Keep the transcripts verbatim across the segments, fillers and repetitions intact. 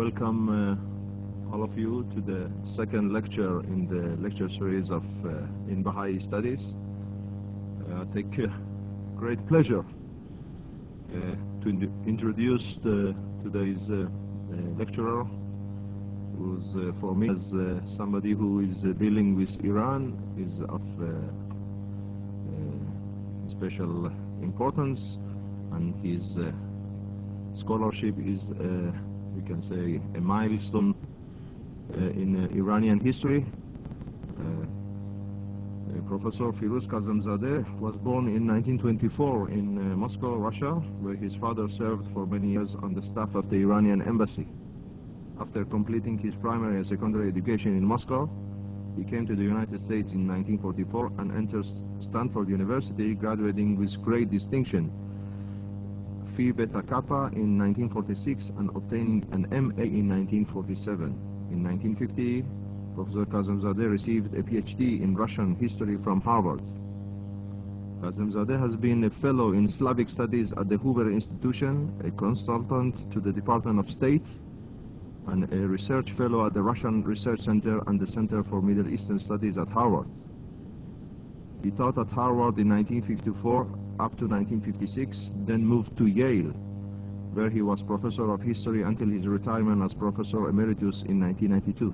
welcome uh, all of you to the second lecture in the lecture series of uh, in Baha'i Studies. Uh, I take uh, great pleasure uh, to in introduce the, today's uh, uh, lecturer, who's uh, for me as uh, somebody who is uh, dealing with Iran is of uh, uh, special importance, and his uh, scholarship is, uh, we can say, a milestone uh, in uh, Iranian history. Uh, uh, Professor Firuz Kazemzadeh was born in nineteen twenty-four in uh, Moscow, Russia, where his father served for many years on the staff of the Iranian embassy. After completing his primary and secondary education in Moscow, he came to the United States in nineteen forty-four and entered Stanford University, graduating with great distinction, Phi Beta Kappa in nineteen forty-six and obtaining an M A in nineteen forty-seven. In nineteen fifty, Professor Kazemzadeh received a PhD in Russian history from Harvard. Kazemzadeh has been a fellow in Slavic studies at the Hoover Institution, a consultant to the Department of State, and a research fellow at the Russian Research Center and the Center for Middle Eastern Studies at Harvard. He taught at Harvard in nineteen fifty-four up to nineteen fifty-six, then moved to Yale, where he was professor of history until his retirement as professor emeritus in nineteen ninety-two.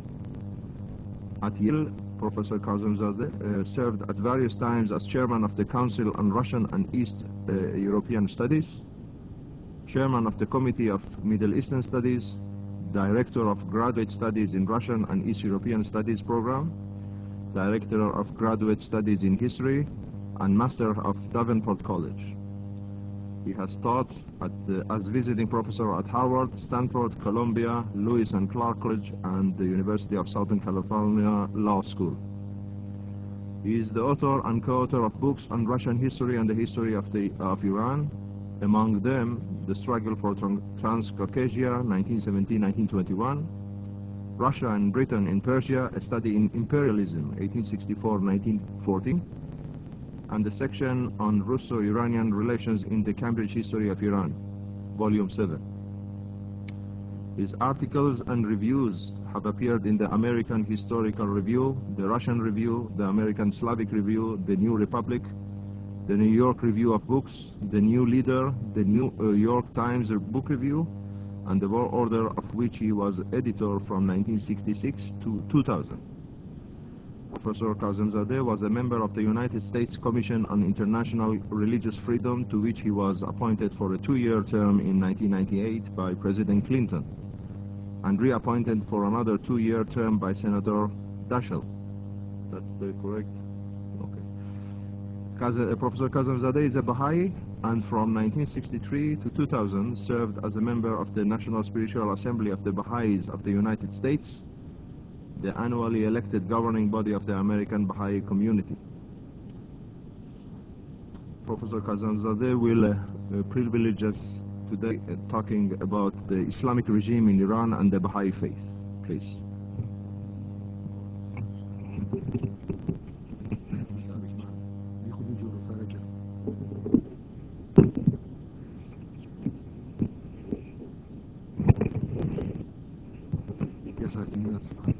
At Yale, Professor Kazemzadeh uh, served at various times as chairman of the Council on Russian and East uh, European Studies, chairman of the Committee of Middle Eastern Studies, director of Graduate Studies in Russian and East European Studies program, director of Graduate Studies in History, and master of Davenport College. He has taught at the, as visiting professor at Harvard, Stanford, Columbia, Lewis and Clark College, and the University of Southern California Law School. He is the author and co-author of books on Russian history and the history of, the, of Iran, among them The Struggle for Transcaucasia, nineteen seventeen to nineteen twenty-one, Russia and Britain in Persia, a study in imperialism, eighteen sixty-four to nineteen fourteen, and the section on Russo-Iranian relations in the Cambridge History of Iran, volume seven. His articles and reviews have appeared in the American Historical Review, the Russian Review, the American Slavic Review, the New Republic, the New York Review of Books, the New Leader, the New York Times Book Review, and the World Order, of which he was editor from nineteen sixty-six to two thousand. Professor Kazemzadeh was a member of the United States Commission on International Religious Freedom, to which he was appointed for a two-year term in nineteen ninety-eight by President Clinton, and reappointed for another two-year term by Senator Daschle. That's the correct? Okay. Kaz uh, Professor Kazemzadeh is a Baha'i, and from nineteen sixty-three to two thousand served as a member of the National Spiritual Assembly of the Baha'is of the United States, the annually elected governing body of the American Baha'i community. Professor Kazemzadeh will uh, uh, privilege us today uh, talking about the Islamic regime in Iran and the Baha'i faith. Please. Yes, I think that's fine.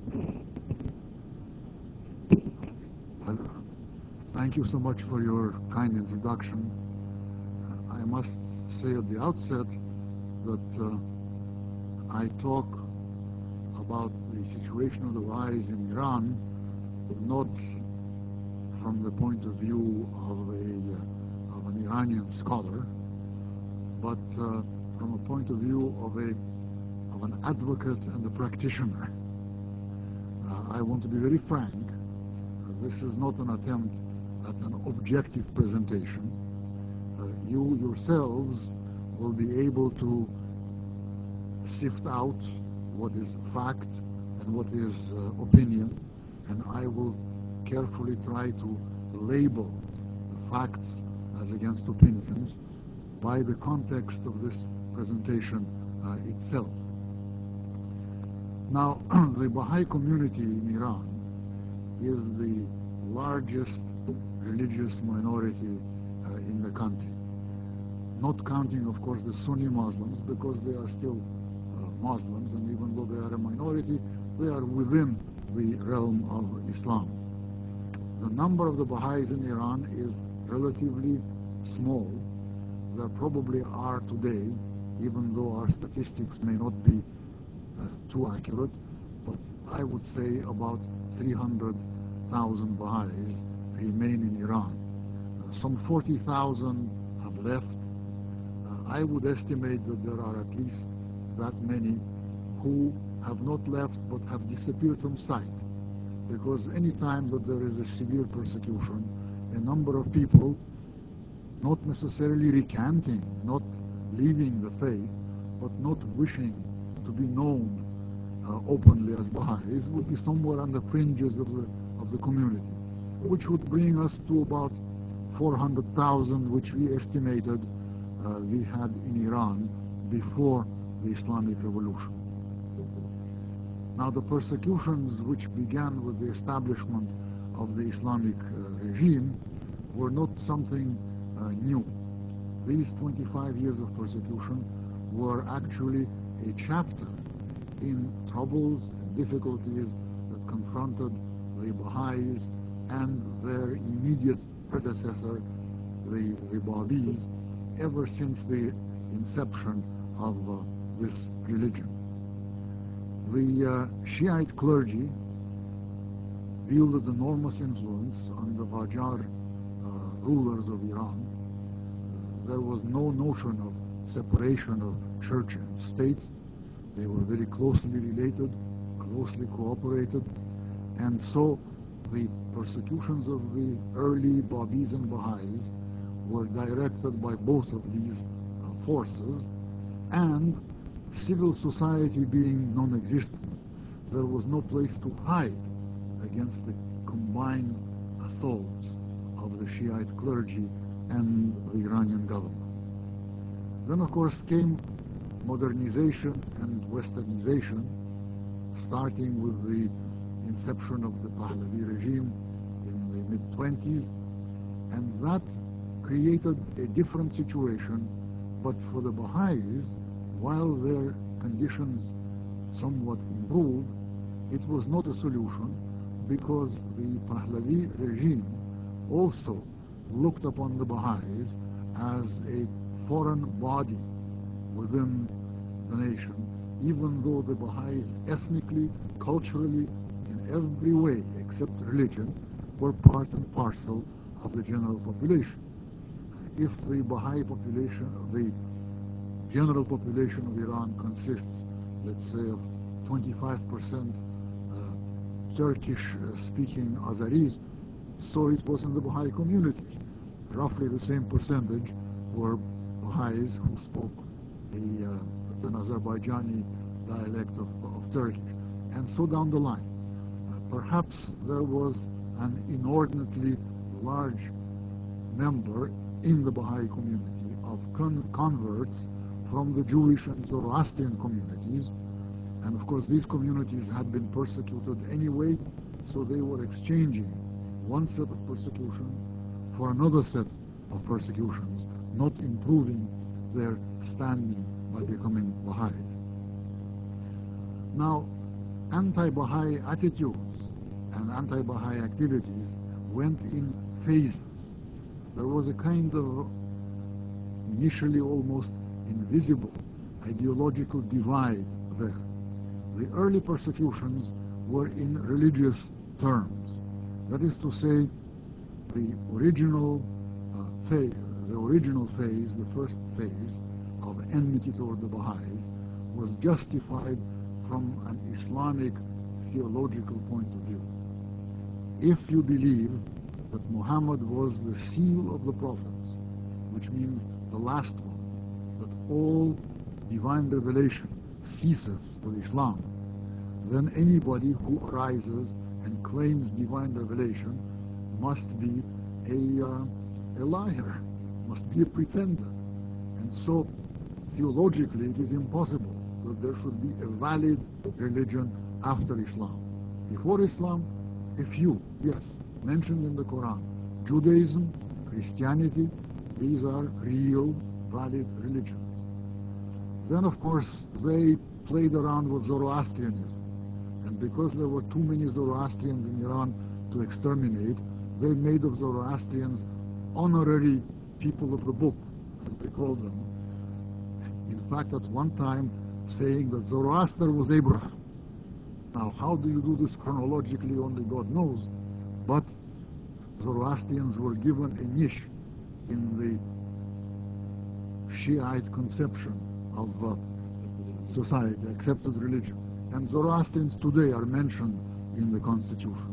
Thank you so much for your kind introduction. I must say at the outset that uh, I talk about the situation of the Baha'is in Iran not from the point of view of, a, uh, of an Iranian scholar, but uh, from a point of view of, a, of an advocate and a practitioner. Uh, I want to be very frank. Uh, this is not an attempt at an objective presentation. Uh, you yourselves will be able to sift out what is fact and what is uh, opinion, and I will carefully try to label the facts as against opinions by the context of this presentation uh, itself. Now, the Baha'i community in Iran is the largest religious minority uh, in the country. Not counting, of course, the Sunni Muslims, because they are still uh, Muslims, and even though they are a minority, they are within the realm of Islam. The number of the Baha'is in Iran is relatively small. There probably are today, even though our statistics may not be uh, too accurate, but I would say about three hundred thousand Baha'is remain in Iran. Uh, some forty thousand have left. Uh, I would estimate that there are at least that many who have not left but have disappeared from sight. Because any time that there is a severe persecution, a number of people, not necessarily recanting, not leaving the faith, but not wishing to be known uh, openly as Baha'is, would be somewhere on the fringes of the, of the community, which would bring us to about four hundred thousand, which we estimated uh, we had in Iran before the Islamic Revolution. Now, the persecutions which began with the establishment of the Islamic uh, regime were not something uh, new. These twenty-five years of persecution were actually a chapter in troubles and difficulties that confronted the Baha'is and their immediate predecessor, the, the Babis, ever since the inception of uh, this religion. The uh, Shiite clergy wielded enormous influence on the Qajar uh, rulers of Iran. There was no notion of separation of church and state. They were very closely related, closely cooperated, and so the persecutions of the early Babis and Baha'is were directed by both of these uh, forces, and civil society being non-existent, there was no place to hide against the combined assaults of the Shiite clergy and the Iranian government. Then, of course, came modernization and westernization, starting with the inception of the Pahlavi regime in the mid twenties, and that created a different situation, but for the Baha'is, while their conditions somewhat improved, it was not a solution, because the Pahlavi regime also looked upon the Baha'is as a foreign body within the nation, even though the Baha'is ethnically, culturally, in every way except religion, were part and parcel of the general population. If the Baha'i population, the general population of Iran consists, let's say, of twenty-five percent uh, Turkish-speaking uh, Azeris, so it was in the Baha'i community. Roughly the same percentage were Baha'is who spoke the, uh, an Azerbaijani dialect of, of Turkish, and so down the line. Uh, perhaps there was an inordinately large number in the Baha'i community of con converts from the Jewish and Zoroastrian communities, and of course these communities had been persecuted anyway, so they were exchanging one set of persecution for another set of persecutions, not improving their standing by becoming Baha'is. Now, anti-Baha'i attitudes and anti-Baha'i activities went in phases. There was a kind of initially almost invisible ideological divide there. The early persecutions were in religious terms. That is to say, the original uh, phase, the original phase, the first phase of enmity toward the Baha'is was justified from an Islamic theological point of view. If you believe that Muhammad was the seal of the prophets, which means the last one, that all divine revelation ceases with Islam, then anybody who arises and claims divine revelation must be a, uh, a liar, must be a pretender. And so, theologically, it is impossible that there should be a valid religion after Islam. Before Islam, a few, yes, mentioned in the Quran. Judaism, Christianity, these are real, valid religions. Then, of course, they played around with Zoroastrianism. And because there were too many Zoroastrians in Iran to exterminate, they made of Zoroastrians honorary people of the book, as they called them. In fact, at one time, saying that Zoroaster was Abraham. Now, how do you do this chronologically? Only God knows. But Zoroastrians were given a niche in the Shiite conception of uh, society, accepted religion. And Zoroastrians today are mentioned in the Constitution.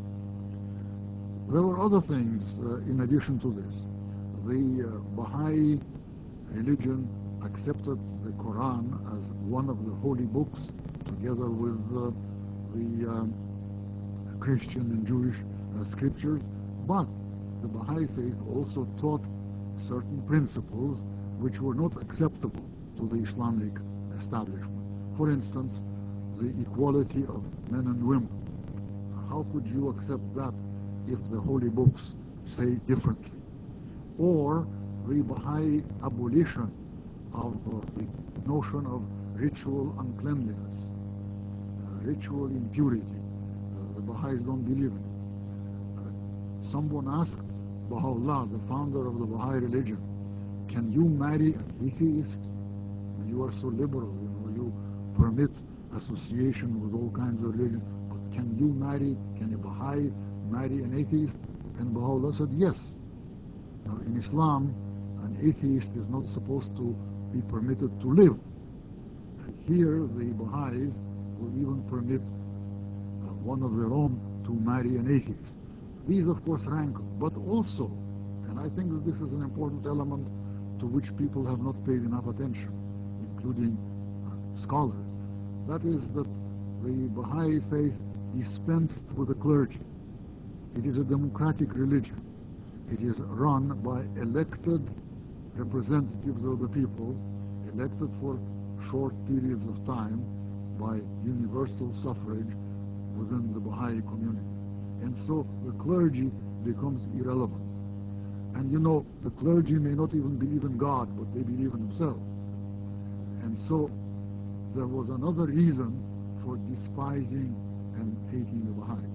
There were other things uh, in addition to this. The uh, Baha'i religion accepted the Quran as one of the holy books, together with uh, the uh, Christian and Jewish uh, scriptures, but the Baha'i faith also taught certain principles which were not acceptable to the Islamic establishment. For instance, the equality of men and women. How could you accept that if the holy books say differently? Or the Baha'i abolition of uh, the notion of ritual uncleanliness, uh, ritual impurity. Uh, the Baha'is don't believe in it. Uh, someone asked Baha'u'llah, the founder of the Baha'i religion, can you marry an atheist? You are so liberal, you know, you permit association with all kinds of religions, but can you marry, can a Baha'i marry an atheist? And Baha'u'llah said yes. Now in Islam, an atheist is not supposed to be permitted to live. And here the Baha'is will even permit uh, one of their own to marry an atheist. These of course rankle, but also, and I think that this is an important element to which people have not paid enough attention, including uh, scholars, that is that the Baha'i faith dispensed with the clergy. It is a democratic religion. It is run by elected representatives of the people, elected for short periods of time by universal suffrage within the Baha'i community. And so the clergy becomes irrelevant. And you know, the clergy may not even believe in God, but they believe in themselves. And so there was another reason for despising and hating the Baha'is.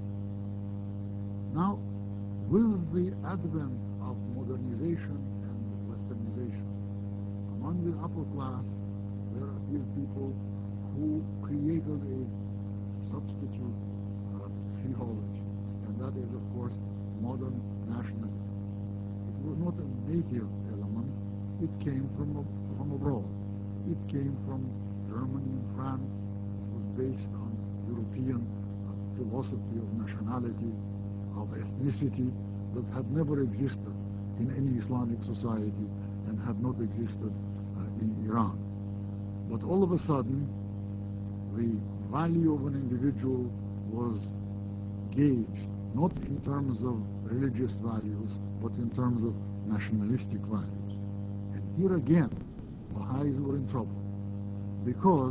Now, with the advent of modernization and westernization, among the upper class, there appeared people who created a substitute uh, theology, and that is, of course, modern nationalism. It was not a native element, it came from, from abroad. It came from Germany and France. It was based on European uh, philosophy of nationality, of ethnicity, that had never existed in any Islamic society and had not existed uh, in Iran. But all of a sudden, the value of an individual was gauged not in terms of religious values, but in terms of nationalistic values. And here again, Baha'is were in trouble, because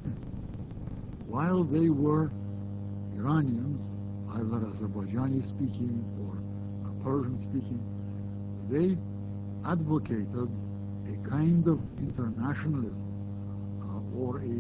while they were Iranians, either Azerbaijani speaking or Persian speaking, they advocated a kind of internationalism uh, or a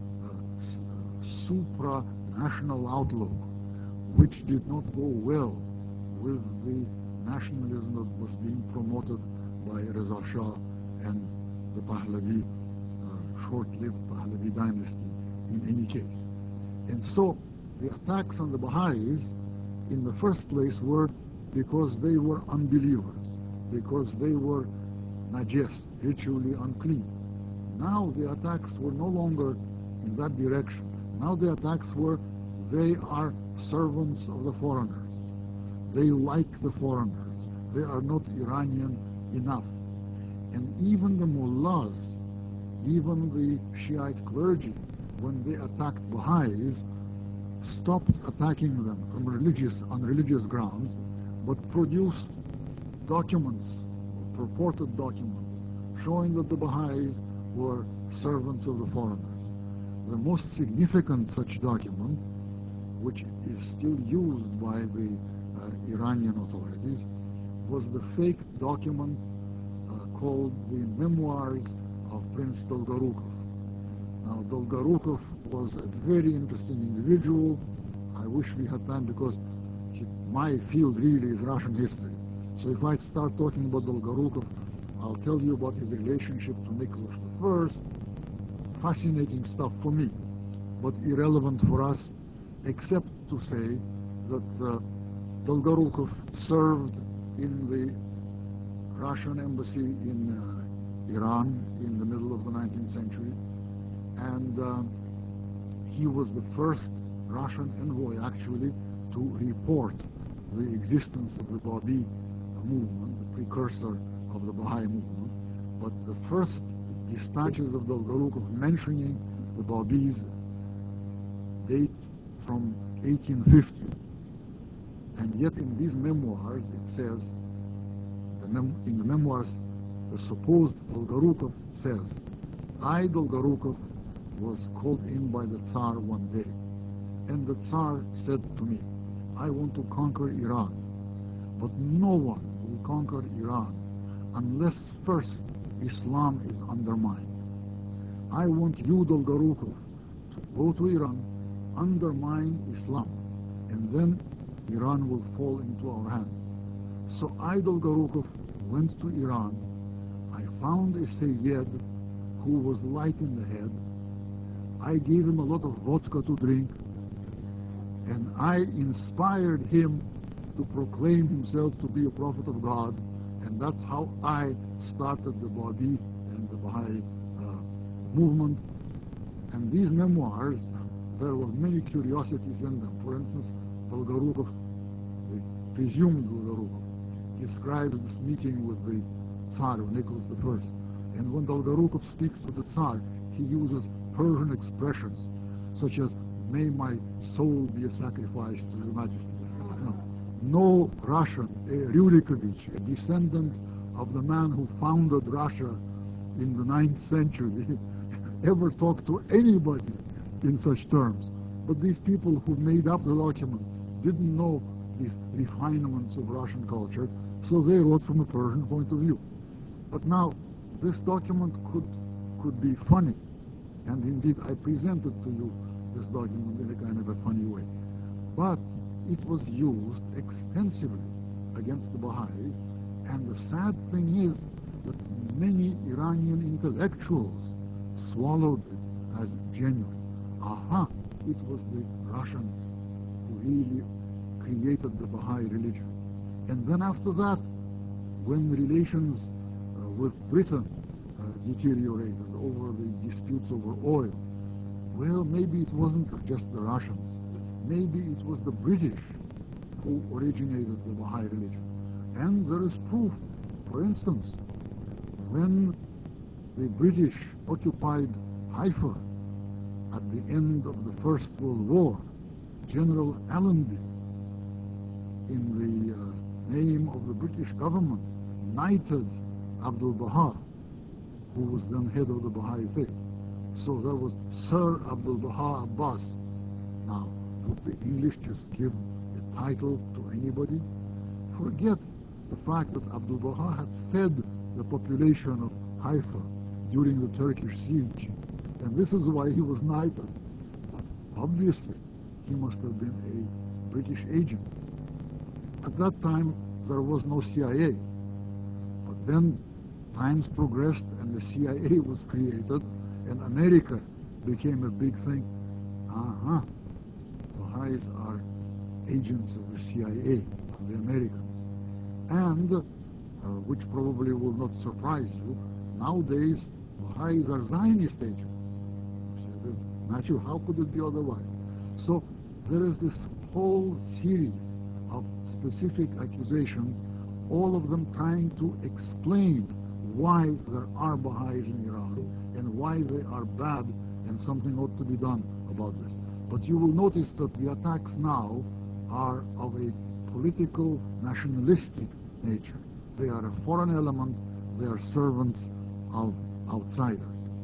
uh, supra-national outlook which did not go well with the nationalism that was being promoted by Reza Shah and the Pahlavi, uh, short-lived Pahlavi dynasty in any case. And so the attacks on the Baha'is in the first place were because they were unbelievers, because they were najis, ritually unclean. Now the attacks were no longer in that direction. Now the attacks were, they are servants of the foreigners. They like the foreigners. They are not Iranian enough. And even the mullahs, even the Shiite clergy, when they attacked Baha'is, stopped attacking them from religious, on religious grounds, but produced documents, purported documents, showing that the Baha'is were servants of the foreigners. The most significant such document, which is still used by the uh, Iranian authorities, was the fake document uh, called the Memoirs of Prince Dolgorukov. Now, Dolgorukov was a very interesting individual. I wish we had time because he, my field really is Russian history. So if I start talking about Dolgorukov, I'll tell you about his relationship to Nicholas the First. Fascinating stuff for me, but irrelevant for us, except to say that uh, Dolgorukov served in the Russian embassy in uh, Iran in the middle of the nineteenth century, and uh, he was the first Russian envoy actually to report the existence of the Babi movement, the precursor of the Baha'i movement. But the first dispatches of Dolgorukov mentioning the Babis date from eighteen fifty. And yet in these memoirs it says, the mem in the memoirs, the supposed Dolgorukov says, I, Dolgorukov, was called in by the Tsar one day, and the Tsar said to me, I want to conquer Iran, but no one will conquer Iran unless first Islam is undermined. I want you, Dolgorukov, to go to Iran, undermine Islam, and then Iran will fall into our hands. So I, Dolgorukov, went to Iran. I found a Sayyid who was light in the head. I gave him a lot of vodka to drink, and I inspired him to proclaim himself to be a prophet of God, and that's how I started the Babi and the Baha'i uh, movement. And these memoirs, there were many curiosities in them. For instance, Dolgorukov, the presumed Dolgorukov, describes this meeting with the Tsar, Nicholas the First. And when Dolgorukov speaks to the Tsar, he uses Persian expressions, such as, may my soul be a sacrifice to your majesty. No, no Russian, a Rurikovich, a descendant of the man who founded Russia in the ninth century, ever talked to anybody in such terms. But these people who made up the document didn't know these refinements of Russian culture, so they wrote from a Persian point of view. But now, this document could, could be funny, and indeed I presented to you this document in a kind of a funny way. But it was used extensively against the Baha'is, and the sad thing is that many Iranian intellectuals swallowed it as genuine. Aha, it was the Russians who really created the Baha'i religion. And then after that, when relations uh, with Britain uh, deteriorated over the disputes over oil, well, maybe it wasn't just the Russians. Maybe it was the British who originated the Baha'i religion. And there is proof. For instance, when the British occupied Haifa at the end of the First World War, General Allenby, in the uh, name of the British government, knighted Abdul Baha, who was then head of the Baha'i faith. So there was Sir Abdul Baha Abbas. Now, would the English just give a title to anybody? Forget the fact that Abdul Baha had fed the population of Haifa during the Turkish siege, and this is why he was knighted. But obviously, he must have been a British agent. At that time, there was no C I A. But then times progressed and the C I A was created, and America became a big thing. Uh-huh. Baha'is are agents of the C I A, of the Americans. And, uh, which probably will not surprise you, nowadays Baha'is are Zionist agents. Naturally, how could it be otherwise? So there is this whole series of specific accusations, all of them trying to explain why there are Baha'is in Iran and why they are bad and something ought to be done about this. But you will notice that the attacks now are of a political, nationalistic nature. They are a foreign element, they are servants of outsiders.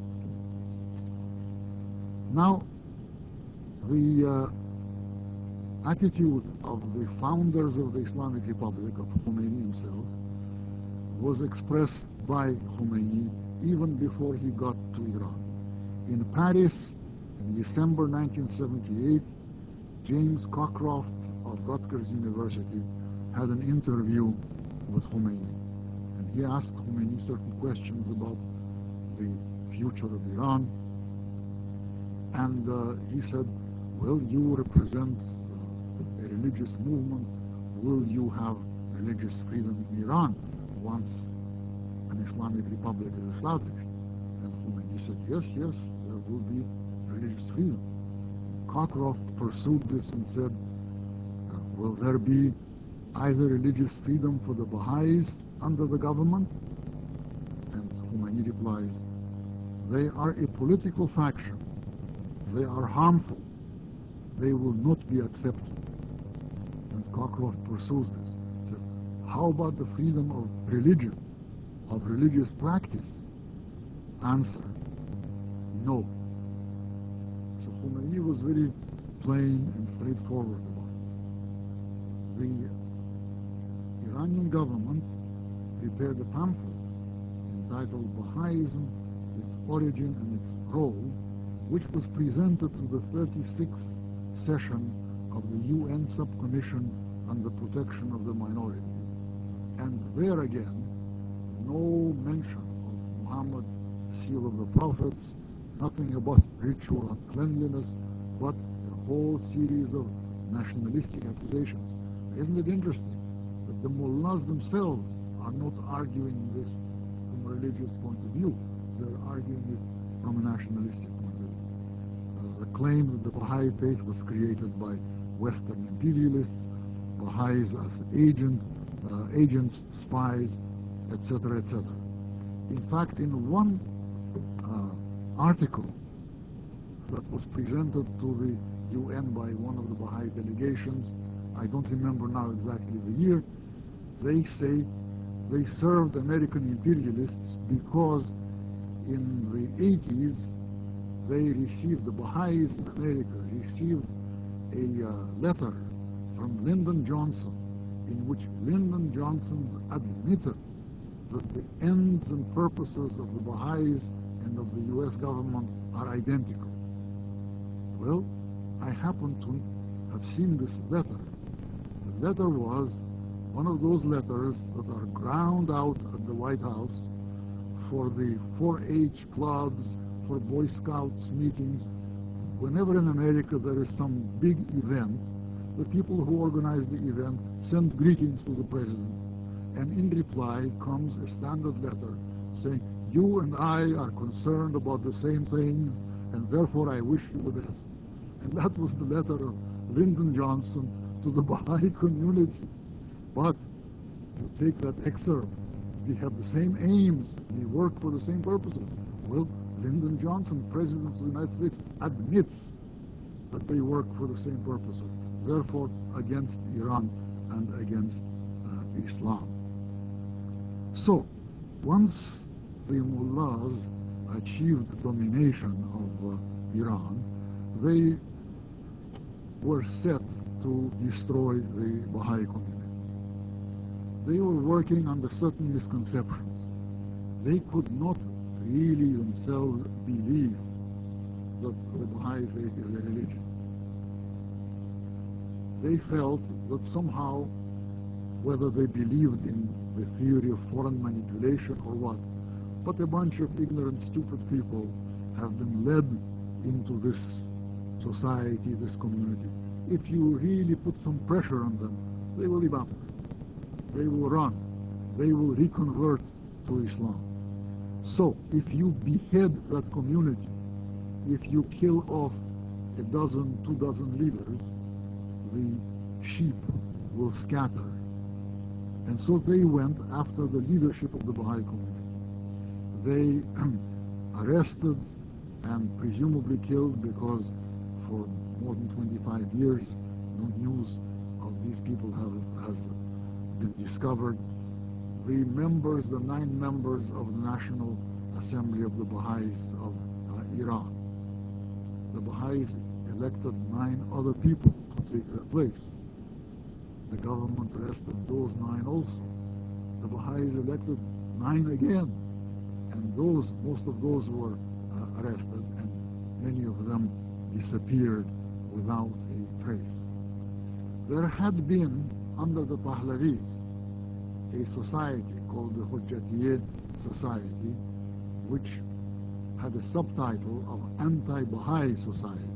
Now, the uh, attitude of the founders of the Islamic Republic, of Khomeini himself, was expressed by Khomeini even before he got to Iran. In Paris, in December nineteen seventy-eight, James Cockcroft of Rutgers University had an interview with Khomeini. And he asked Khomeini certain questions about the future of Iran. And uh, he said, well, you represent uh, a religious movement. Will you have religious freedom in Iran once an Islamic Republic is established? And Khomeini said, yes, yes, there will be religious freedom. Cockcroft pursued this and said, uh, will there be either religious freedom for the Baha'is under the government? And Khomeini replies, they are a political faction. They are harmful. They will not be accepted. And Cockcroft pursues this. Says, how about the freedom of religion, of religious practice? Answer, no. So Khomeini was very plain and straightforward about it. The Iranian government prepared a pamphlet entitled Baha'ism, its origin and its role, which was presented to the thirty-sixth session of the U N Subcommission on the Protection of the Minorities. And there again, no mention of Muhammad, seal of the prophets, nothing about ritual cleanliness, but a whole series of nationalistic accusations. Isn't it interesting that the mullahs themselves are not arguing this from a religious point of view? They're arguing it from a nationalistic point of view. Uh, the claim that the Baha'i faith was created by Western imperialists, Baha'is as agent, uh, agents, spies, et cetera, et cetera. In fact, in one uh, article that was presented to the U N by one of the Baha'i delegations, I don't remember now exactly the year, they say they served American imperialists because in the eighties they received, the Baha'is in America received a uh, letter from Lyndon Johnson in which Lyndon Johnson admitted that the ends and purposes of the Baha'is and of the U S government are identical. Well, I happen to have seen this letter. The letter was one of those letters that are ground out at the White House for the four H clubs, for Boy Scouts meetings. Whenever in America there is some big event, the people who organize the event send greetings to the president, and in reply comes a standard letter saying, you and I are concerned about the same things, and therefore I wish you the best. And that was the letter of Lyndon Johnson to the Baha'i community. But you take that excerpt, they have the same aims, they work for the same purposes. Well, Lyndon Johnson, President of the United States, admits that they work for the same purposes, therefore against Iran and against uh, Islam. So, once the mullahs achieved domination of uh, Iran, they were set to destroy the Baha'i community. They were working under certain misconceptions. They could not really themselves believe that the Baha'i faith is a religion. They felt that somehow, whether they believed in the theory of foreign manipulation or what, but a bunch of ignorant, stupid people have been led into this society, this community. If you really put some pressure on them, they will evaporate. They will run. They will reconvert to Islam. So, if you behead that community, if you kill off a dozen, two dozen leaders, the sheep will scatter. And so they went after the leadership of the Baha'i community. They arrested and presumably killed, because for more than twenty-five years no news of these people have, has been discovered. The members, the nine members of the National Assembly of the Baha'is of uh, Iran. The Baha'is elected nine other people to take their place. The government arrested those nine also. The Baha'is elected nine again, and those, most of those were uh, arrested, and many of them disappeared without a trace. There had been, under the Pahlavis, a society called the Hujjatiyya Society, which had a subtitle of Anti-Baha'i Society.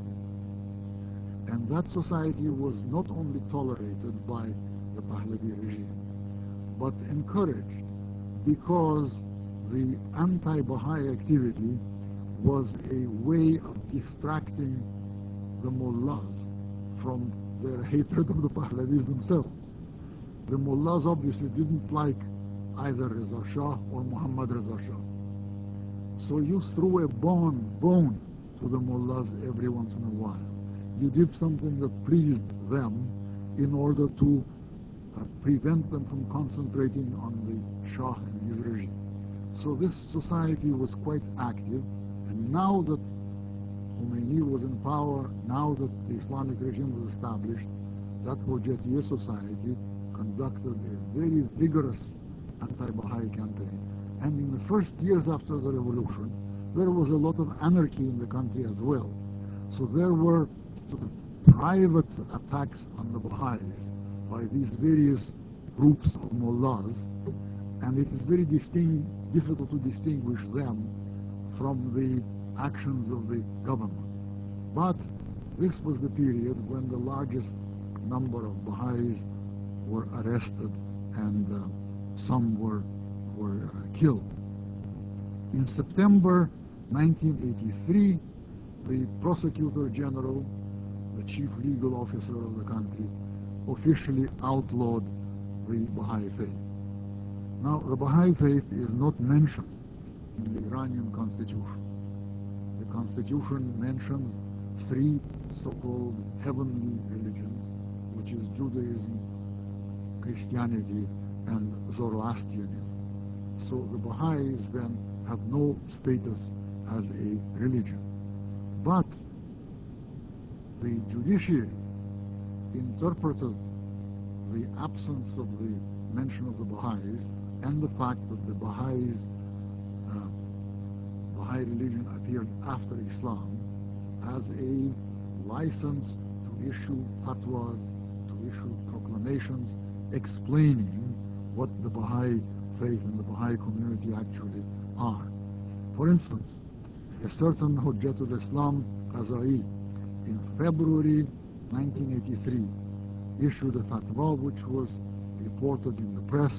And that society was not only tolerated by the Pahlavi regime, but encouraged, because the anti-Baha'i activity was a way of distracting the mullahs from their hatred of the Pahlavis themselves. The mullahs obviously didn't like either Reza Shah or Muhammad Reza Shah. So you threw a bone, bone to the mullahs every once in a while. You did something that pleased them in order to uh, prevent them from concentrating on the Shah and his regime. So this society was quite active, and now that Khomeini was in power, now that the Islamic regime was established, that Hujjatiyya Society conducted a very vigorous anti-Baha'i campaign. And in the first years after the revolution, there was a lot of anarchy in the country as well. So there were sort of private attacks on the Baha'is by these various groups of mullahs, and it is very distinct, difficult to distinguish them from the actions of the government. But this was the period when the largest number of Baha'is were arrested, and uh, some were, were uh, killed. In September nineteen eighty-three, the Prosecutor General, the chief legal officer of the country, officially outlawed the Baha'i faith. Now, the Baha'i faith is not mentioned in the Iranian constitution. The constitution mentions three so-called heavenly religions, which is Judaism, Christianity, and Zoroastrianism. So the Baha'is then have no status as a religion. But the judiciary interpreted the absence of the mention of the Baha'is and the fact that the Baha'is, uh, Baha'i religion appeared after Islam, as a license to issue fatwas, to issue proclamations explaining what the Baha'i faith and the Baha'i community actually are. For instance, a certain Hujjatul Islam Qazai in February nineteen eighty-three issued a fatwa which was reported in the press,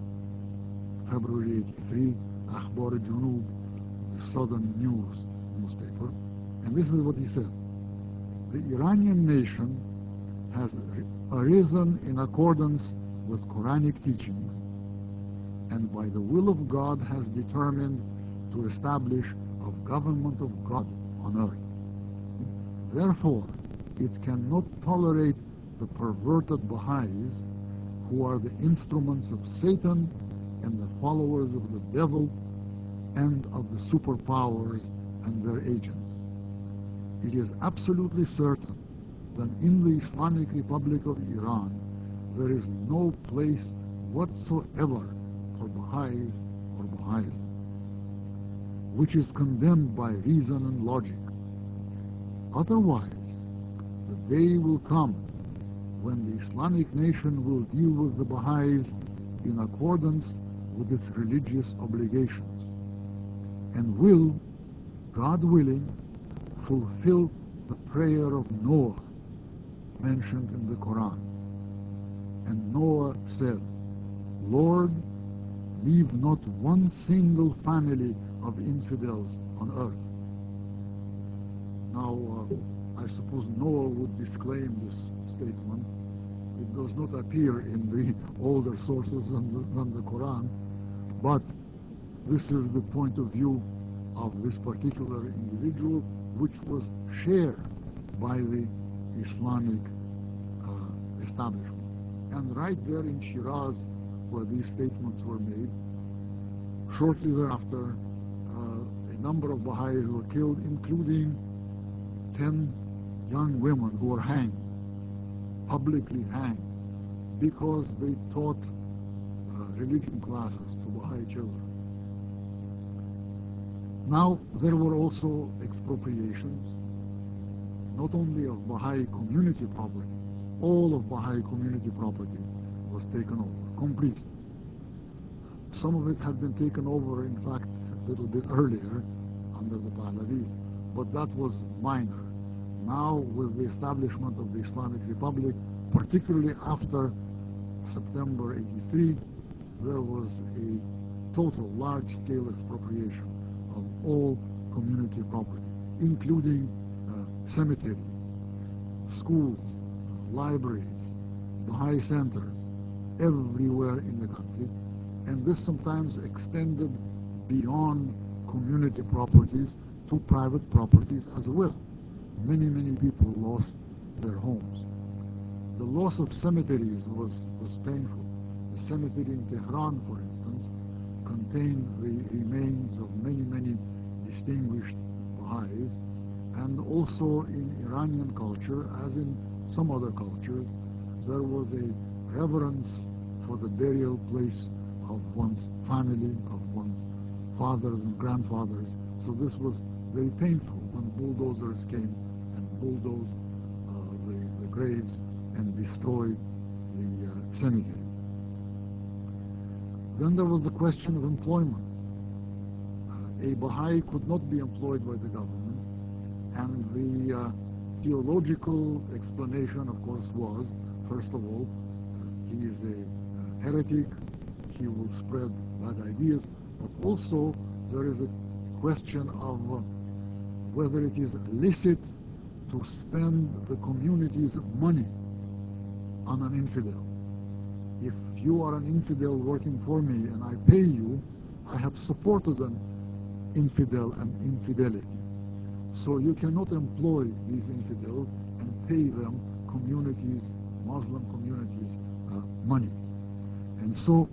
February eighty-three, Akhbar Junub, the Southern News newspaper, and this is what he said. The Iranian nation has arisen in accordance with Quranic teachings, and by the will of God has determined to establish a government of God on earth. Therefore, it cannot tolerate the perverted Baha'is, who are the instruments of Satan and the followers of the devil and of the superpowers and their agents. It is absolutely certain that in the Islamic Republic of Iran there is no place whatsoever for Baha'is or Baha'ism, which is condemned by reason and logic. Otherwise, the day will come when the Islamic nation will deal with the Baha'is in accordance with its religious obligations, and will, God willing, fulfill the prayer of Noah mentioned in the Quran. And Noah said, Lord, leave not one single family of infidels on earth. Now, uh, I suppose Noah would disclaim this statement. It does not appear in the older sources than the, than the Quran, but this is the point of view of this particular individual, which was shared by the Islamic uh, establishment. And right there in Shiraz, where these statements were made, shortly thereafter, uh, a number of Baha'is were killed, including ten young women who were hanged, publicly hanged, because they taught uh, religion classes to Baha'i children. Now, there were also expropriations, not only of Baha'i community property, all of Baha'i community property was taken over, completely. Some of it had been taken over, in fact, a little bit earlier, under the Pahlavis, but that was minor. Now, with the establishment of the Islamic Republic, particularly after September eighty-three, there was a total large-scale expropriation of all community property, including uh, cemeteries, schools, libraries, Baha'i centers, everywhere in the country. And this sometimes extended beyond community properties to private properties as well. Many, many people lost their homes. The loss of cemeteries was, was painful. The cemetery in Tehran, for instance, contained the remains of many, many distinguished Baha'is, and also in Iranian culture, as in some other cultures, there was a reverence for the burial place of one's family, of one's fathers and grandfathers. So this was very painful when bulldozers came and bulldozed uh, the, the graves and destroyed the uh, cemeteries. Then there was the question of employment. Uh, a Baha'i could not be employed by the government, and the uh, theological explanation, of course, was, first of all, uh, he is a uh, heretic, he will spread bad ideas, but also there is a question of uh, whether it is licit to spend the community's money on an infidel. If you are an infidel working for me and I pay you, I have supported an infidel and infidelity. So you cannot employ these infidels and pay them communities, Muslim communities, uh, money. And so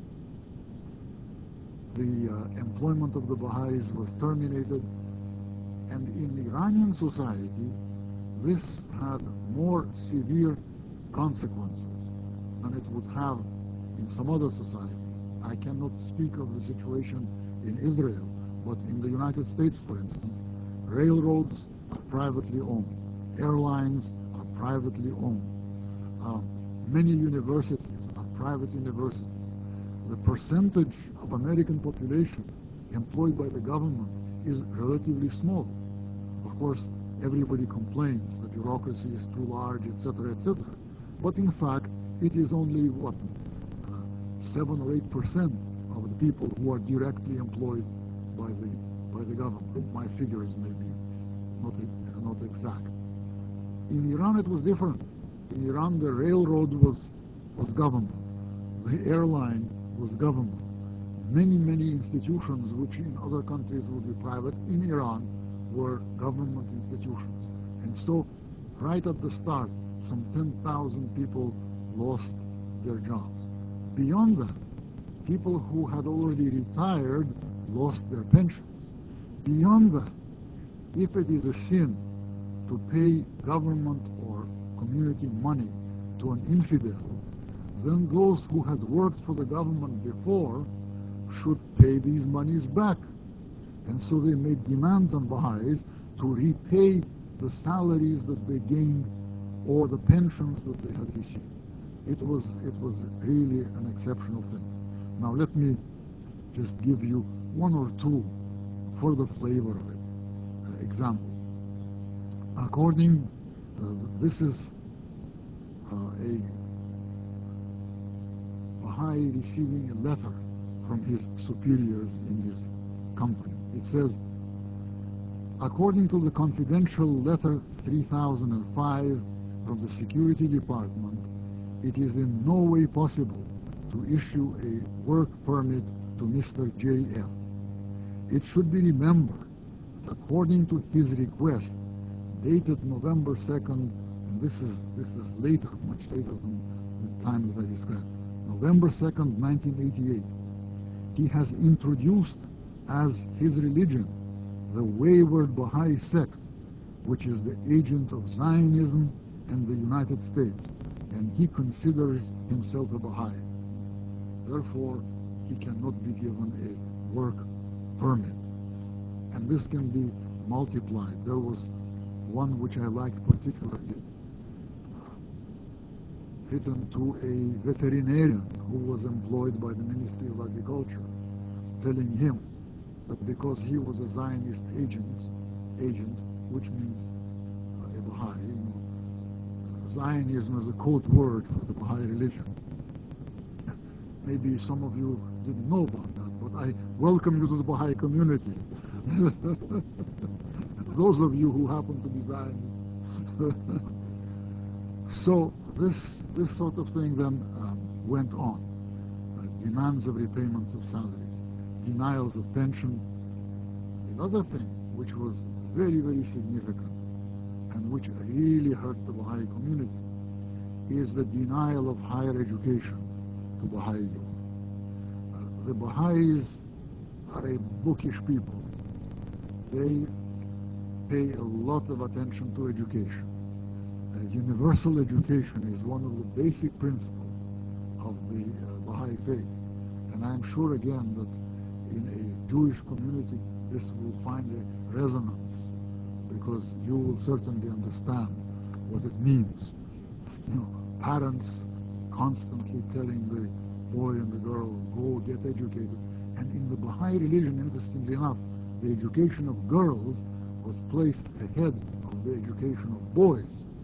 the uh, employment of the Baha'is was terminated, and in Iranian society this had more severe consequences than it would have in some other societies. I cannot speak of the situation in Israel, but in the United States, for instance, railroads are privately owned, airlines are privately owned, uh, many universities are private universities. The percentage of American population employed by the government is relatively small. Of course, everybody complains the bureaucracy is too large, et cetera, et cetera. But in fact, it is only, what, uh, seven or eight percent of the people who are directly employed by the by the government. My figures may be not not exact. In Iran, it was different. In Iran, the railroad was was government. The airline was government. Many, many institutions, which in other countries would be private, in Iran were government institutions. And so, right at the start, some ten thousand people lost their jobs. Beyond that, people who had already retired lost their pensions. Beyond that, if it is a sin to pay government or community money to an infidel, then those who had worked for the government before should pay these monies back. And so they made demands on Baha'is to repay the salaries that they gained or the pensions that they had received. It was, it was really an exceptional thing. Now let me just give you one or two for the flavor of it uh, examples. According, uh, this is uh, a Baha'i receiving a letter from his superiors in his company. It says, according to the confidential letter three thousand five from the Security Department, it is in no way possible to issue a work permit to Mister J F. It should be remembered that according to his request, dated November second, and this is this is later, much later than the time that I described, November second, nineteen eighty-eight, he has introduced as his religion the wayward Baha'i sect, which is the agent of Zionism and the United States, and he considers himself a Baha'i. Therefore, he cannot be given a work permit. And this can be multiplied. There was one which I liked particularly, written to a veterinarian who was employed by the Ministry of Agriculture, telling him that because he was a Zionist agent, agent, which means uh, a Baha'i, you know, Zionism is a code word for the Baha'i religion. Maybe some of you didn't know about that, but I welcome you to the Baha'i community. Those of you who happen to be Zionists. So this this sort of thing then um, went on. Uh, demands of repayments of salaries, denials of pension. Another thing which was very, very significant and which really hurt the Baha'i community is the denial of higher education to Baha'i youth. Uh, the Baha'is are a bookish people. They pay a lot of attention to education. Uh, universal education is one of the basic principles of the uh, Baha'i faith. And I'm sure again that in a Jewish community this will find a resonance, because you will certainly understand what it means. You know, parents constantly telling the boy and the girl, go get educated. And in the Baha'i religion, interestingly enough, the education of girls was placed ahead of the education of boys.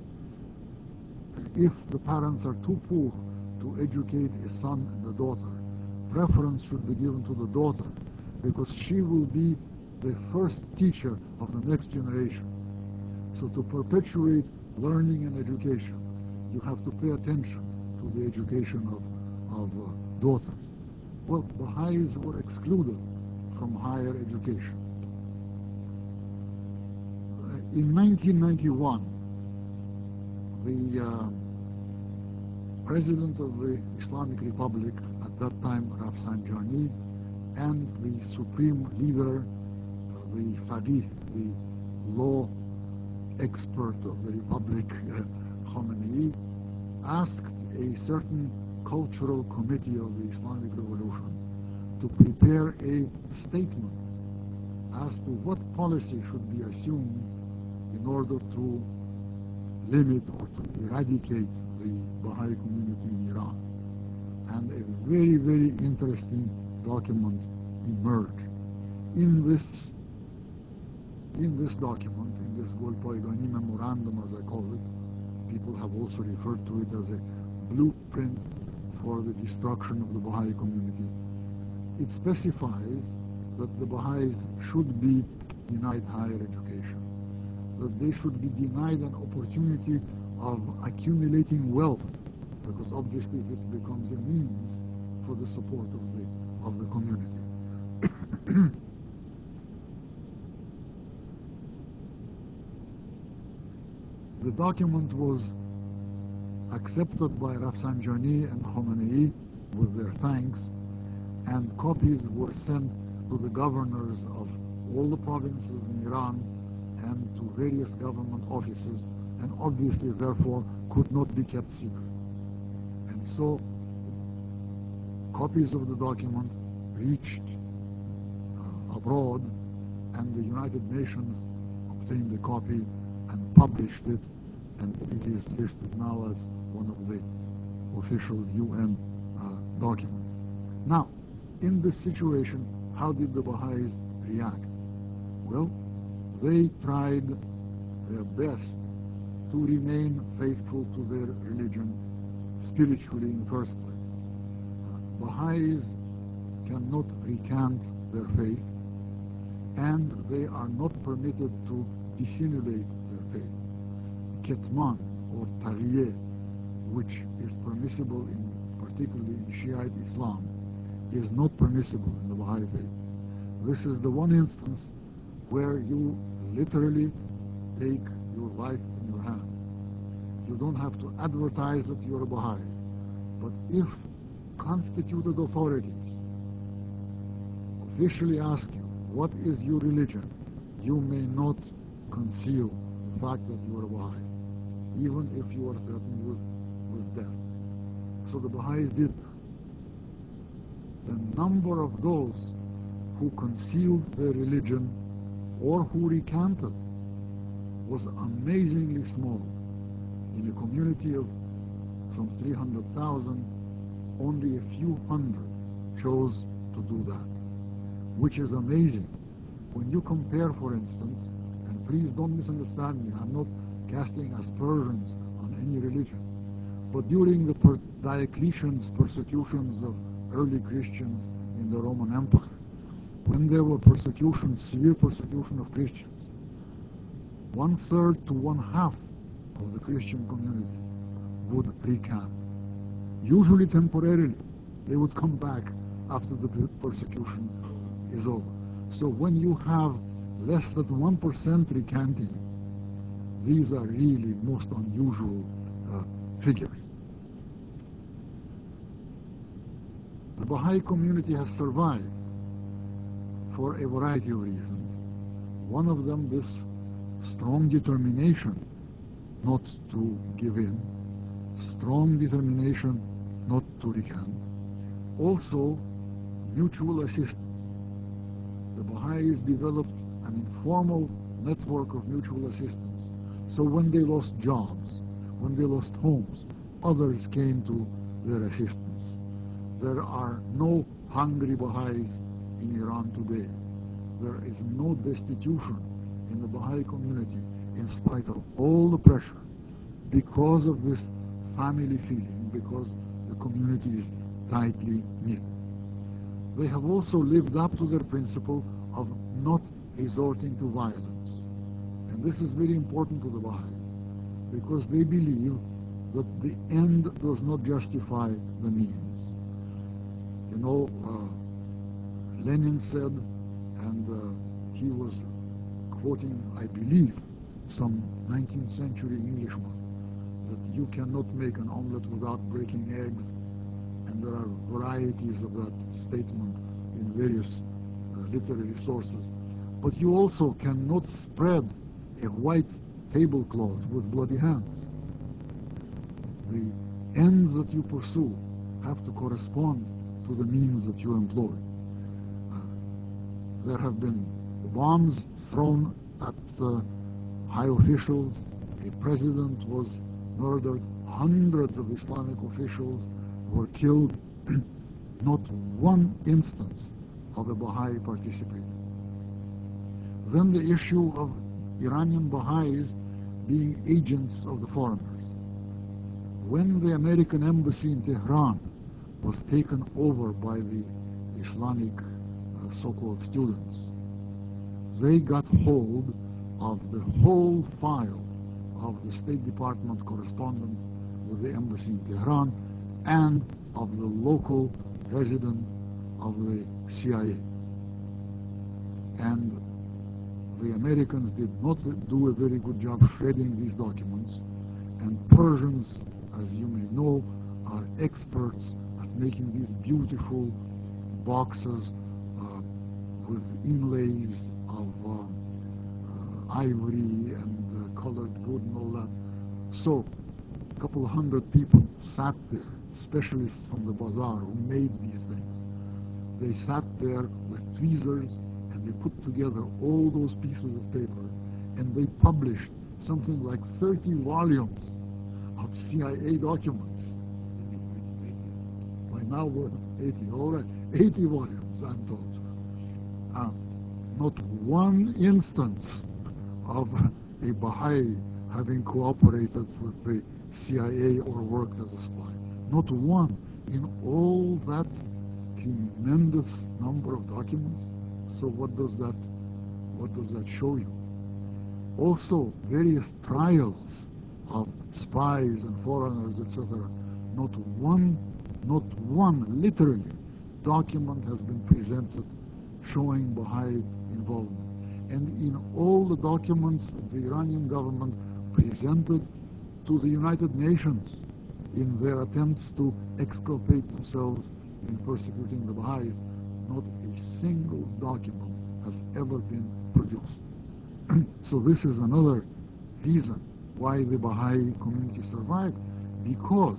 If the parents are too poor to educate a son and a daughter, preference should be given to the daughter, because she will be the first teacher of the next generation. So to perpetuate learning and education, you have to pay attention to the education of, of uh, daughters. Well, Baha'is were excluded from higher education. Uh, in nineteen ninety-one, the uh, President of the Islamic Republic, at that time Rafsanjani, and the Supreme Leader, uh, the Faqih, the law expert of the Republic, uh, Khomeini, asked a certain cultural committee of the Islamic Revolution to prepare a statement as to what policy should be assumed in order to limit or to eradicate the Baha'i community in Iran. And a very, very interesting document emerged. In this in this document, in this Golpaygani memorandum, as I call it, people have also referred to it as a blueprint for the destruction of the Baha'i community. It specifies that the Baha'is should be denied higher education, that they should be denied an opportunity of accumulating wealth, because obviously this becomes a means for the support of the of the community. The document was accepted by Rafsanjani and Khomeini with their thanks, and copies were sent to the governors of all the provinces in Iran and to various government offices, and obviously therefore could not be kept secret. And so copies of the document reached uh, abroad, and the United Nations obtained a copy and published it, and it is listed now as one of the official U N uh, documents. Now, in this situation, how did the Baha'is react? Well, they tried their best to remain faithful to their religion spiritually in the first place. Uh, Baha'is cannot recant their faith, and they are not permitted to dissimulate their faith. Ketman or Taghiye, which is permissible in particularly in Shiite Islam, is not permissible in the Baha'i faith. This is the one instance where you literally take your life in your hands. You don't have to advertise that you're a Baha'i, but if constituted authorities officially ask you, what is your religion, you may not conceal the fact that you are a Baha'i, even if you are threatened with, with death. So the Baha'is did that. The number of those who concealed their religion or who recanted was amazingly small. In a community of some three hundred thousand, only a few hundred chose to do that, which is amazing. When you compare, for instance, and please don't misunderstand me, I'm not casting aspersions on any religion, but during the per Diocletian's persecutions of early Christians in the Roman Empire, when there were persecutions, severe persecution of Christians, one third to one half of the Christian community would recant. Usually temporarily, they would come back after the persecution is over. So when you have less than one percent recanting, these are really most unusual uh, figures. The Baha'i community has survived for a variety of reasons. One of them, this strong determination not to give in, strong determination not to recant. Also, mutual assistance. The Baha'is developed an informal network of mutual assistance. So when they lost jobs, when they lost homes, others came to their assistance. There are no hungry Baha'is in Iran today. There is no destitution in the Baha'i community in spite of all the pressure because of this family feeling, because the community is tightly knit. They have also lived up to their principle of not resorting to violence. And this is very important to the Baha'is because they believe that the end does not justify the means. You know, uh, Lenin said, and uh, he was quoting, I believe, some nineteenth century Englishman, that you cannot make an omelette without breaking eggs, and there are varieties of that statement in various uh, literary sources. But you also cannot spread a white tablecloth with bloody hands. The ends that you pursue have to correspond to the means that you employ. Uh, there have been bombs thrown at uh, high officials. A president was murdered. Hundreds of Islamic officials were killed. Not one instance of a Baha'i participating. Then the issue of Iranian Baha'is being agents of the foreigners. When the American embassy in Tehran was taken over by the Islamic uh, so-called students, they got hold of the whole file of the State Department correspondence with the embassy in Tehran and of the local president of the C I A. And the Americans did not do a very good job shredding these documents, and Persians, as you may know, are experts at making these beautiful boxes uh, with inlays of uh, uh, ivory and uh, colored wood and all that. So a couple of hundred people sat there, specialists from the bazaar who made these things. They sat there with tweezers and they put together all those pieces of paper and they published something like thirty volumes of C I A documents. By now we're eighty, all right, eighty volumes, I'm told. Uh, not one instance of a Baha'i having cooperated with the C I A or worked as a spy. Not one in all that tremendous number of documents. So what does that what does that show you? Also, various trials of spies and foreigners, et cetera. Not one, not one, literally, document has been presented showing Baha'i involvement. And in all the documents that the Iranian government presented to the United Nations in their attempts to exculpate themselves in persecuting the Baha'is, not a single document has ever been produced. So this is another reason why the Baha'i community survived, because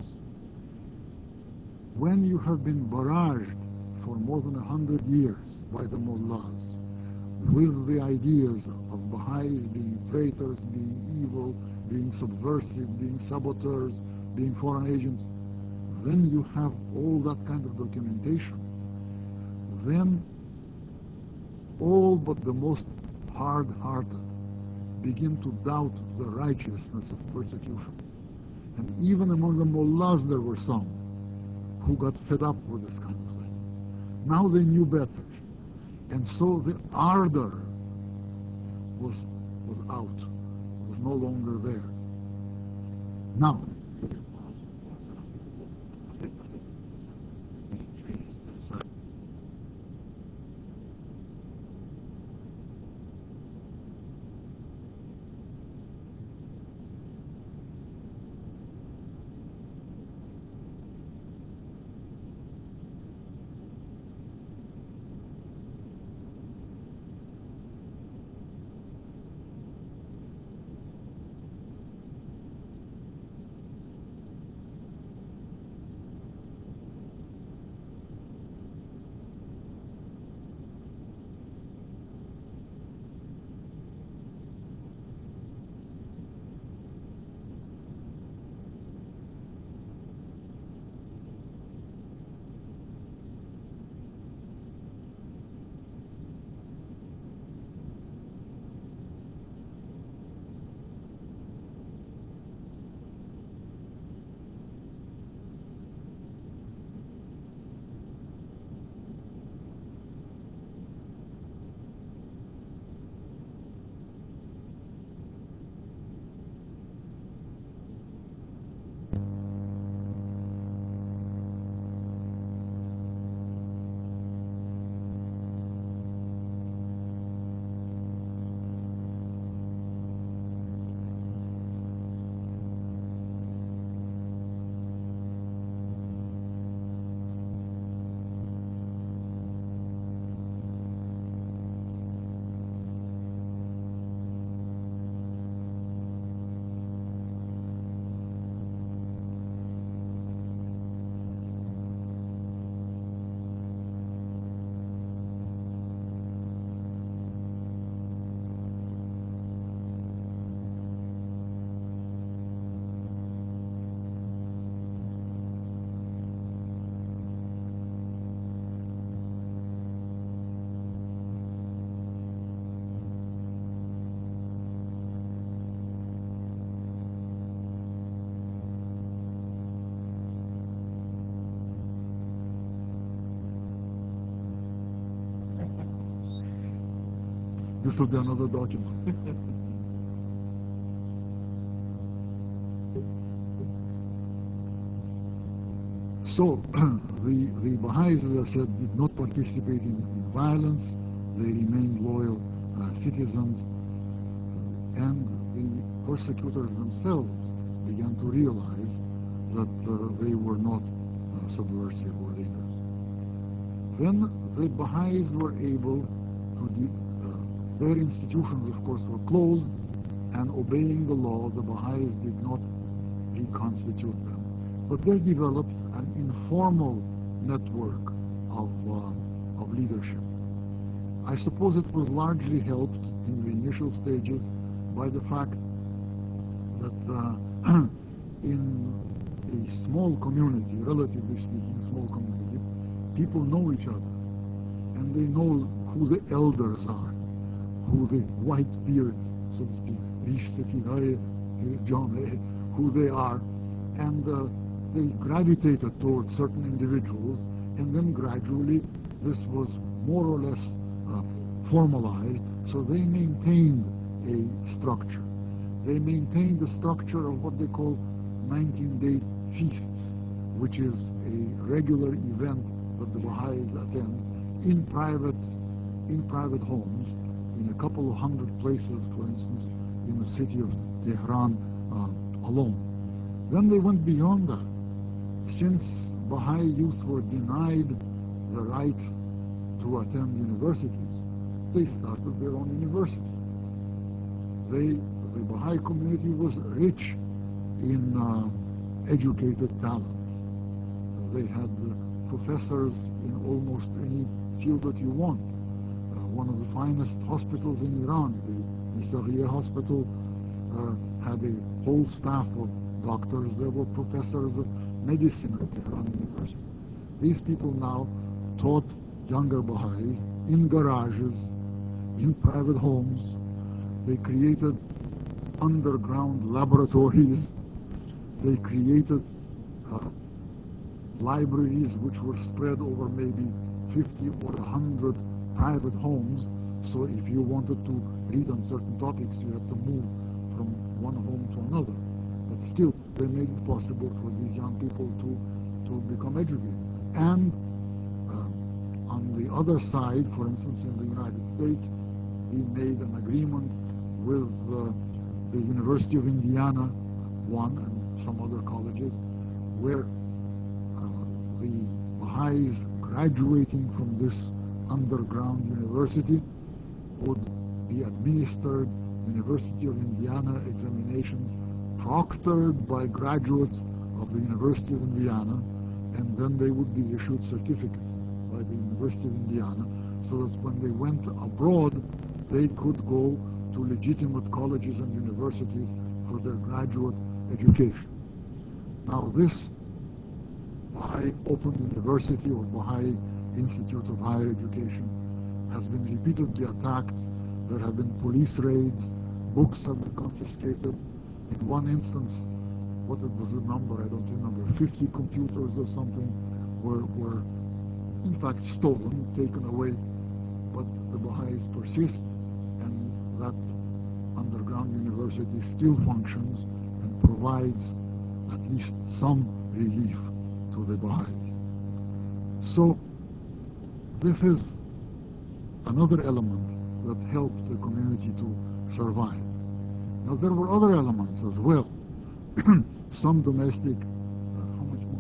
when you have been barraged for more than a hundred years by the mullahs, with the ideas of Baha'is being traitors, being evil, being subversive, being saboteurs, being foreign agents, then you have all that kind of documentation. Then all but the most hard-hearted begin to doubt the righteousness of persecution. And even among the mullahs there were some who got fed up with this kind of thing. Now they knew better. And so the ardor was, was out, was no longer there. Now, this will be another document. So, the, the Baha'is, as I said, did not participate in, in violence. They remained loyal uh, citizens. And the persecutors themselves began to realize that uh, they were not uh, subversive or leaders. Then the Baha'is were able to, de- uh, their institutions, of course, were closed, and obeying the law, the Baha'is did not reconstitute them. But they developed an informal network of, uh, of leadership. I suppose it was largely helped in the initial stages by the fact that uh, in a small community, relatively speaking, small community, people know each other, and they know who the elders are, who the white beards, so to speak, who they are, and uh, they gravitated towards certain individuals, and then gradually this was more or less uh, formalized, so they maintained a structure. They maintained the structure of what they call nineteen-day feasts, which is a regular event that the Baha'is attend in private, in private homes, in a couple of hundred places, for instance, in the city of Tehran uh, alone. Then they went beyond that. Since Baha'i youth were denied the right to attend universities, they started their own university. They, the Baha'i community was rich in uh, educated talent. They had uh, professors in almost any field that you want. Uh, one of the finest hospitals in Iran. The, the Sahriya Hospital uh, had a whole staff of doctors. There were professors of medicine at Tehran University. These people now taught younger Baha'is in garages, in private homes. They created underground laboratories. They created uh, libraries which were spread over maybe fifty or one hundred private homes. So if you wanted to read on certain topics, you had to move from one home to another. But still, they made it possible for these young people to, to become educated. And uh, on the other side, for instance, in the United States, he made an agreement with uh, the University of Indiana, one, and some other colleges, where uh, the Baha'is graduating from this underground university would be administered University of Indiana examinations proctored by graduates of the University of Indiana, and then they would be issued certificates by the University of Indiana, so that when they went abroad, they could go to legitimate colleges and universities for their graduate education. Now this Baha'i Open University or Baha'i Institute of Higher Education has been repeatedly attacked. There have been police raids, books have been confiscated. In one instance, what was the number, I don't remember, fifty computers or something were, were in fact stolen, taken away. But the Baha'is persist, and that underground university still functions and provides at least some relief to the Baha'is. So this is another element that helped the community to survive. Now there were other elements as well. Some domestic, uh, how much more?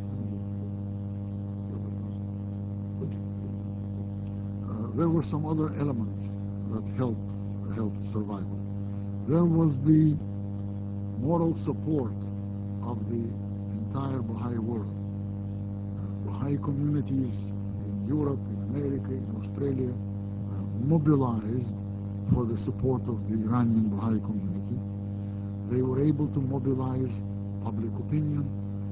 Uh, there were some other elements that helped helped survival. There was the moral support of the entire Baha'i world. Uh, Baha'i communities in Europe, in America, in Australia uh, mobilized for the support of the Iranian Baha'i community. They were able to mobilize public opinion.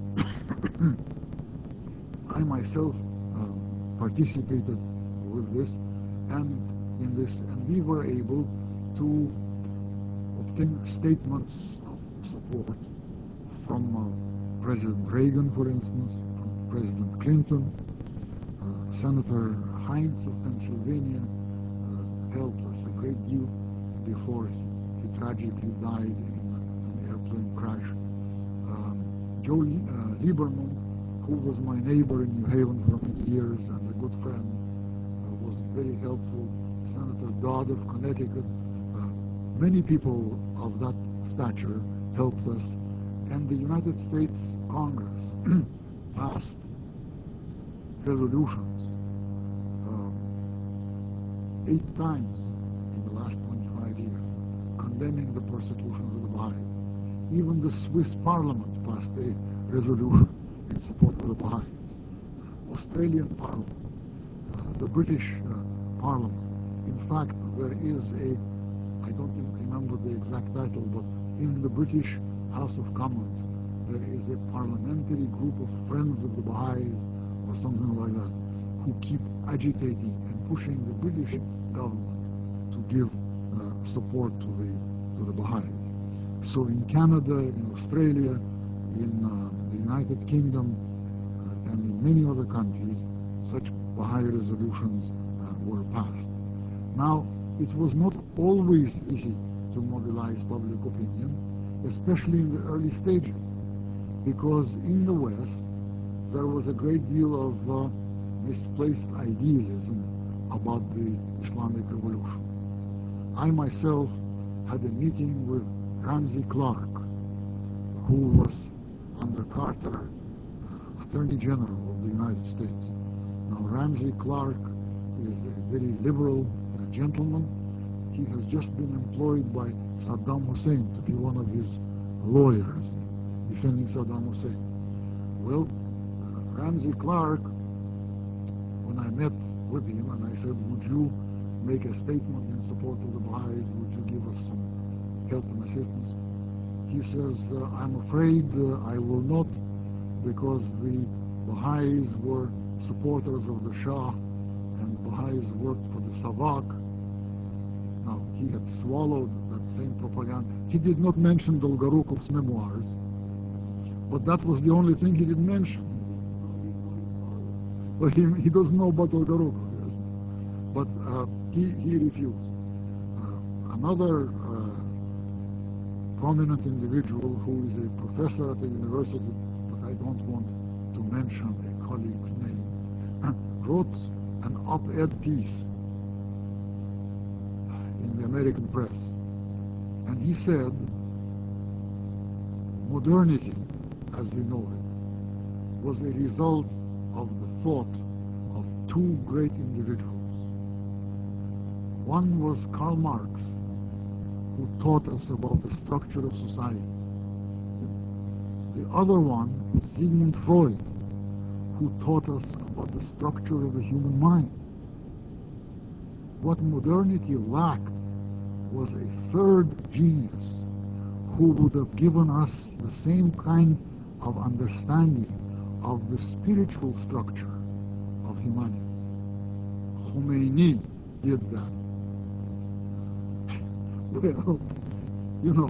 I myself uh, participated with this, and in this, and we were able to obtain statements of support from uh, President Reagan, for instance, from President Clinton. uh, Senator Heinz of Pennsylvania uh, helped us a great deal before he, he tragically died in an airplane crash. Um, Joe uh, Lieberman, who was my neighbor in New Haven for many years and a good friend, uh, was very helpful. Senator Dodd of Connecticut, uh, many people of that stature helped us. And the United States Congress passed resolutions uh, eight times in the last twenty-five years condemning the persecutions of the Baha'is. Even the Swiss Parliament passed a resolution in support of the Baha'is. Australian Parliament, uh, the British uh, Parliament. In fact, there is a, I don't remember the exact title, but in the British House of Commons, there is a parliamentary group of friends of the Baha'is, or something like that, who keep agitating and pushing the British government to give uh, support to the to the Baha'is. So in Canada, in Australia, in uh, the United Kingdom, uh, and in many other countries, such Baha'i resolutions uh, were passed. Now, it was not always easy to mobilize public opinion, especially in the early stages, because in the West there was a great deal of uh, misplaced idealism about the Islamic Revolution. I myself had a meeting with Ramsey Clark, who was under Carter uh, Attorney General of the United States. Now Ramsey Clark is a very liberal uh, gentleman. He has just been employed by Saddam Hussein to be one of his lawyers defending Saddam Hussein. Well, uh, Ramsey Clark, when I met with him and I said, would you make a statement in support of the Baha'is. Would you give us some help and assistance? He says, uh, I'm afraid uh, I will not, because the Baha'is were supporters of the Shah and Baha'is worked for the Savak. Now, he had swallowed that same propaganda. He did not mention Dolgorukov's memoirs, but that was the only thing he didn't mention. But he, he doesn't know about Dolgorukov, yes. But uh, he, he refused. Uh, another uh, prominent individual who is a professor at the university, but I don't want to mention a colleague's name, wrote an op-ed piece in the American press. And he said, modernity, as we know it, was a result of the thought of two great individuals. One was Karl Marx, who taught us about the structure of society. The other one was Sigmund Freud, who taught us about the structure of the human mind. What modernity lacked was a third genius who would have given us the same kind of understanding of the spiritual structure of humanity. Khomeini did that. Well, you know,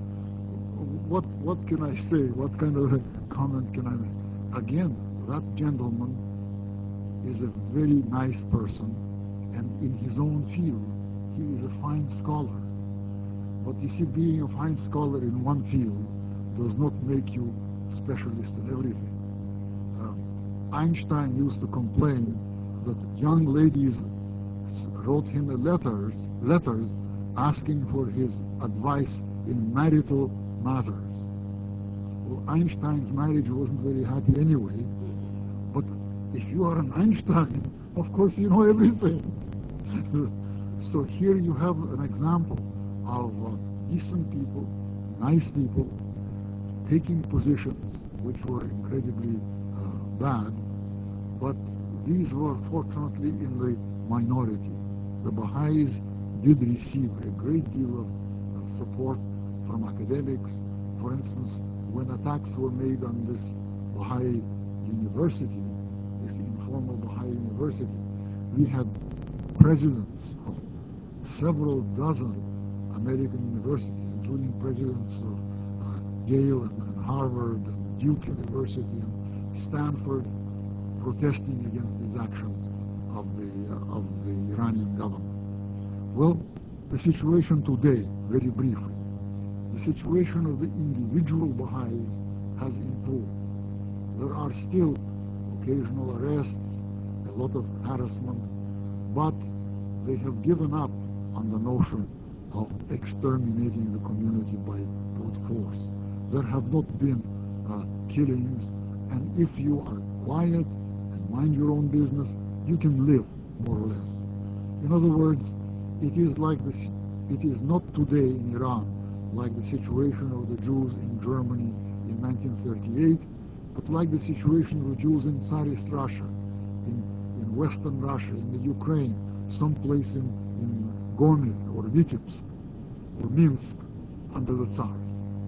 what what can I say? What kind of a comment can I make? Again, that gentleman is a very nice person, and in his own field, he is a fine scholar. But you see, being a fine scholar in one field does not make you specialist in everything. Uh, Einstein used to complain that young ladies wrote him letters, letters asking for his advice in marital matters. Well, Einstein's marriage wasn't very happy anyway, but if you are an Einstein, of course you know everything. So here you have an example of uh, decent people, nice people, taking positions which were incredibly uh, bad, but these were fortunately in the minority. The Baha'is did receive a great deal of uh, support from academics. For instance, when attacks were made on this Baha'i university, this informal Baha'i university, we had presidents of several dozen American universities, including presidents of uh, Yale and, and Harvard and Duke University and Stanford, protesting against these actions of the uh, of the Iranian government. Well, the situation today, very briefly, the situation of the individual Baha'is has improved. There are still occasional arrests, a lot of harassment, but they have given up on the notion of exterminating the community by brute force. There have not been uh, killings, and if you are quiet and mind your own business, you can live, more or less. In other words, it is like this. It is not today in Iran like the situation of the Jews in Germany in nineteen thirty-eight, but like the situation of the Jews in Tsarist Russia, in, in Western Russia, in the Ukraine, someplace in, in Gomel or Vitebsk or Minsk under the Tsars.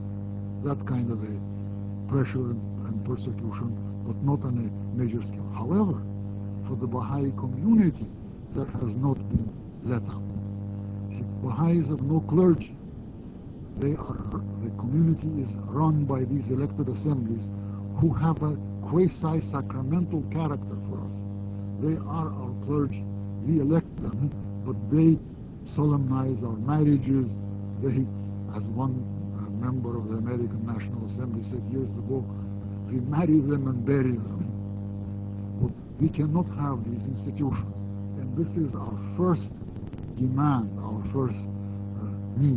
That kind of a pressure and persecution, but not on a major scale. However, for the Baha'i community, that has not been let up. See, Baha'is have no clergy. They are, the community is run by these elected assemblies who have a quasi-sacramental character for us. They are our clergy. We elect them, but they solemnize our marriages. They, as one uh, member of the American National Assembly said years ago, we marry them and bury them. But we cannot have these institutions. And this is our first demand, our first uh, need.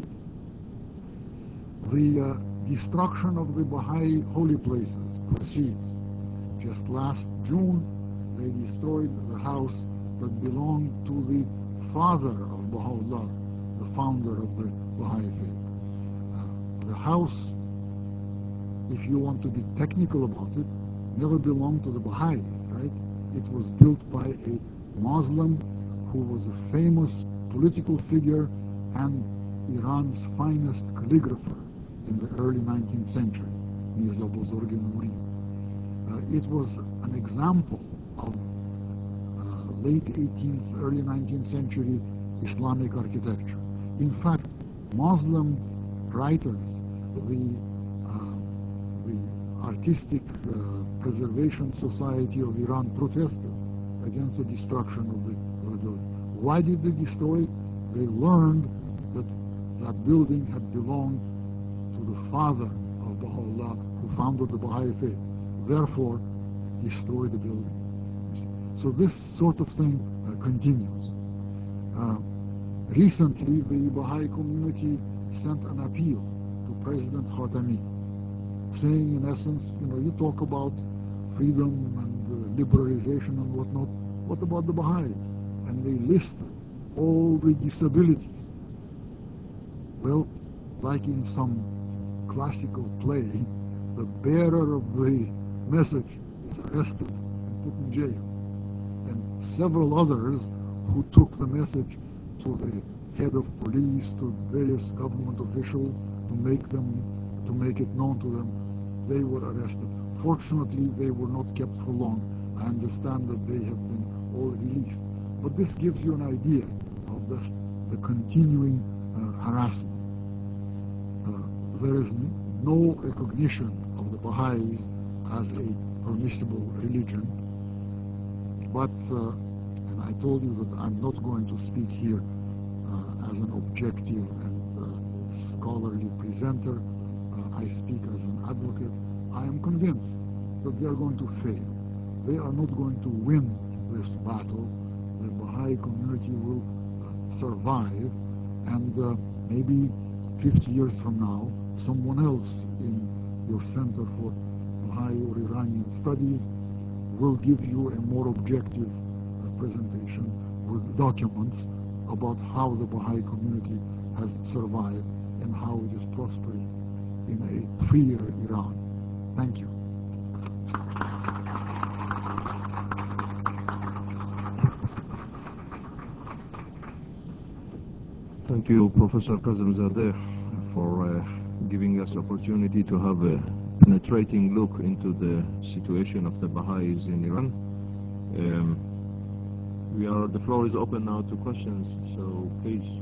The uh, destruction of the Baha'i holy places proceeds. Just last June, they destroyed the house that belonged to the father of Baha'u'llah, the founder of the Baha'i faith. Uh, the house, if you want to be technical about it, never belonged to the Baha'is, right? It was built by a Muslim who was a famous political figure and Iran's finest calligrapher in the early nineteenth century, Mirza Bozorg Nouri. Uh, it was an example of uh, late eighteenth, early nineteenth century Islamic architecture. In fact, Muslim writers, the, uh, the Artistic uh, Preservation Society of Iran protested against the destruction of the, of the building. Why did they destroy it? They learned that that building had belonged to the father of Baha'u'llah, who founded the Baha'i faith. Therefore, destroy the building. So this sort of thing uh, continues. Uh, recently, the Baha'i community sent an appeal to President Khatami, saying in essence, you know, you talk about freedom and uh, liberalization and whatnot, what about the Baha'is? And they listed all the disabilities. Well, like in some classical play, the bearer of the message is arrested and put in jail. And several others who took the message to the head of police, to various government officials, to make them, to make it known to them, they were arrested. Fortunately, they were not kept for long. I understand that they have been all released. But this gives you an idea of the, the continuing uh, harassment. Uh, there is no recognition of the Baha'is as a permissible religion. But, uh, and I told you that I'm not going to speak here uh, as an objective and uh, scholarly presenter. Uh, I speak as an advocate. I am convinced that they are going to fail. They are not going to win this battle. The Baha'i community will uh, survive, and uh, maybe fifty years from now, someone else in your Center for Baha'i or Iranian Studies will give you a more objective uh, presentation with documents about how the Baha'i community has survived and how it is prospering in a freer Iran. Thank you. Thank you, Professor Kazemzadeh, for uh, giving us opportunity to have a penetrating look into the situation of the Baha'is in Iran. Um, we are, the floor is open now to questions, so please.